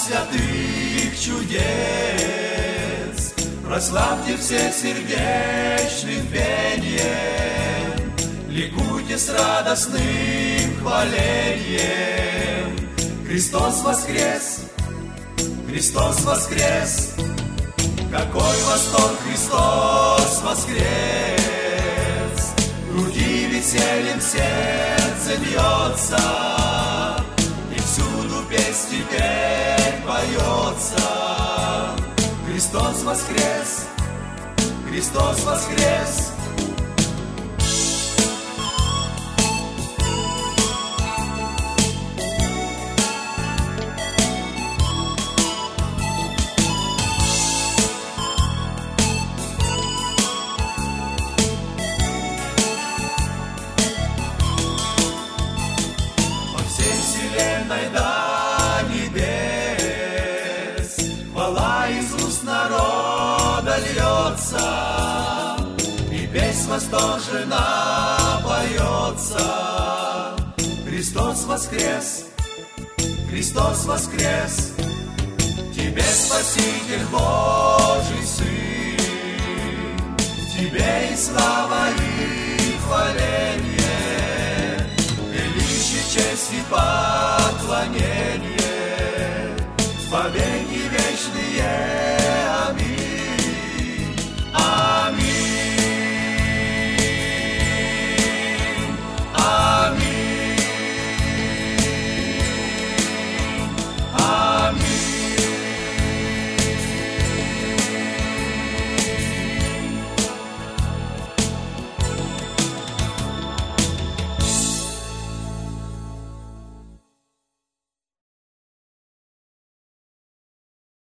святых чудес, прославьте всех сердечным пением, ликуйте с радостным хвалением. Христос воскрес! Христос воскрес! Какой восторг! Христос воскрес! В груди весельем сердце бьется, и всюду песнь теперь поется. Христос воскрес! Христос воскрес! До небес хвала из уст народа льется, и песнь восторженно поется. Христос воскрес! Христос воскрес! Тебе, Спаситель Божий Сын, тебе и слава, и хваление, величие, честь и поклонение, во веки вечные.